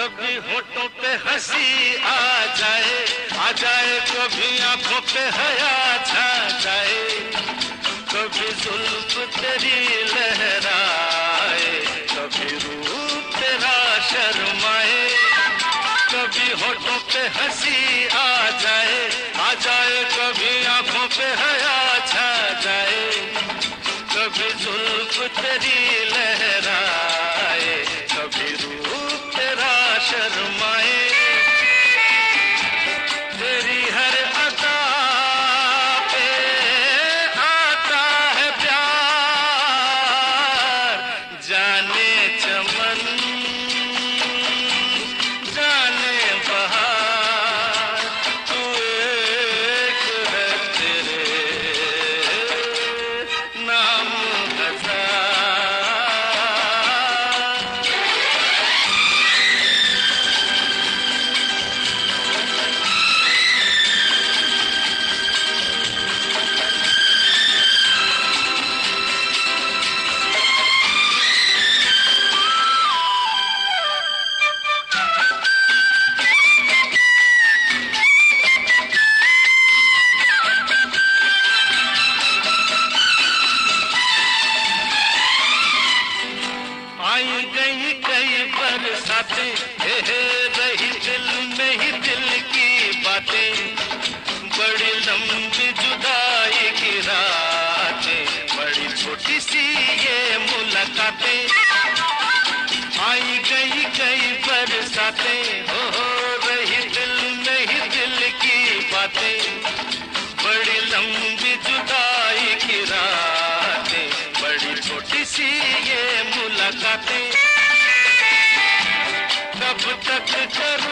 कभी होठों पे हंसी आ जाए कभी आंखों पे हया छा जाए, कभी जुल्फ तेरी लहराए, कभी रूप तेरा शर्माए। कभी होठों पे हंसी आ जाए कभी आंखों पे हया छा जाए, कभी जुल्फ तेरी लहराए, कभी रूप तेरा शर्माए। तेरी हर अदा पे आता है प्यार, जाने चमन जाने बहार, तू एक है तेरे नाम हजार। आई गई कई बरसातें, रही दिल में ही दिल की बातें, बड़ी लंबी जुदाई की रातें, बड़ी छोटी सी ये मुलाकातें। आई गई कई बरसातें, रही दिल में ही दिल की बातें, बड़ी लंबी जुदाई की रातें, बड़ी छोटी सी ये मुलाकातें। कब तक कर